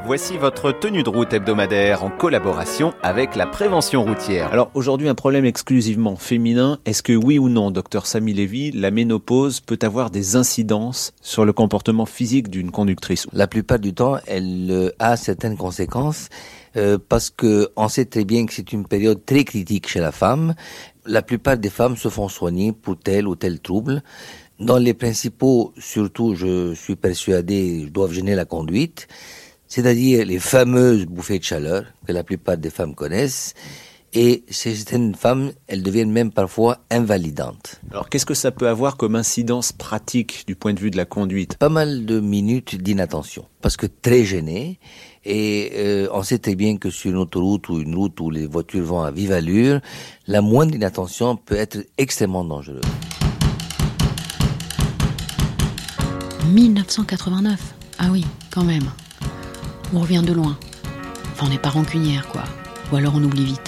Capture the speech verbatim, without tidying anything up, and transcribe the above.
Voici votre tenue de route hebdomadaire en collaboration avec la prévention routière. Alors aujourd'hui, un problème exclusivement féminin. Est-ce que oui ou non, docteur Samy Lévy, la ménopause peut avoir des incidences sur le comportement physique d'une conductrice? La plupart du temps, elle euh, a certaines conséquences euh, parce que on sait très bien que c'est une période très critique chez la femme. La plupart des femmes se font soigner pour tel ou tel trouble. Dans les principaux, surtout, je suis persuadé, doivent gêner la conduite. C'est-à-dire les fameuses bouffées de chaleur que la plupart des femmes connaissent. Et certaines femmes, elles deviennent même parfois invalidantes. Alors qu'est-ce que ça peut avoir comme incidence pratique du point de vue de la conduite? Pas mal de minutes d'inattention, parce que très gênées. Et euh, on sait très bien que sur une autoroute ou une route où les voitures vont à vive allure, la moindre inattention peut être extrêmement dangereuse. dix-neuf cent quatre-vingt-neuf. Ah oui, quand même. On revient de loin. Enfin, on n'est pas rancunière, quoi. Ou alors on oublie vite.